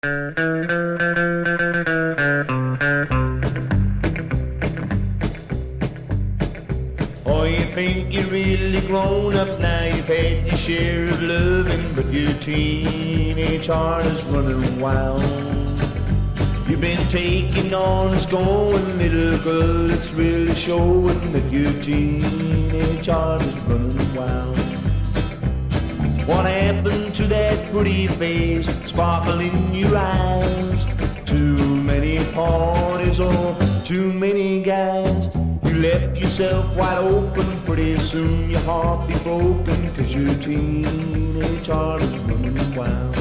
Oh, you think you're really grown up now, you've had your share of loving, but your teenage heart is running wild. You've been taking on it's going, little girl, it's really showing that your teenage heart is running wild. What happened to that pretty face, sparkle in your eyes? Too many parties or too many guys. You left yourself wide open, pretty soon your heart be broken, 'cause your teenage heart is running wild.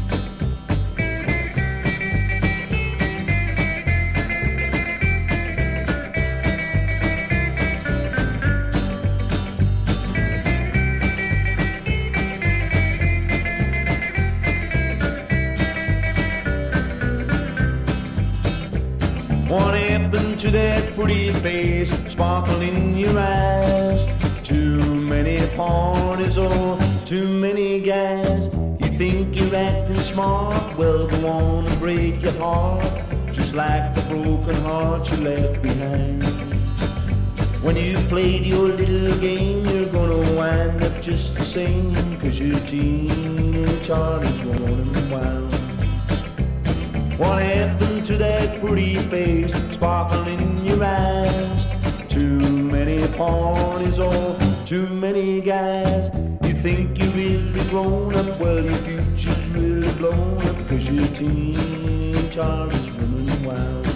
What happened to that pretty face, sparkle in your eyes? Too many parties or too many guys. You think you're acting smart? Well, go on and break your heart, just like the broken heart you left behind. When you played your little game, you're gonna wind up just the same, 'cause your teenage heart is running wild. What happened to that pretty face, sparkle in your eyes? Too many parties or too many guys. You think you're really grown up? Well, your future's really blown up, 'cause your teenage heart is running wild.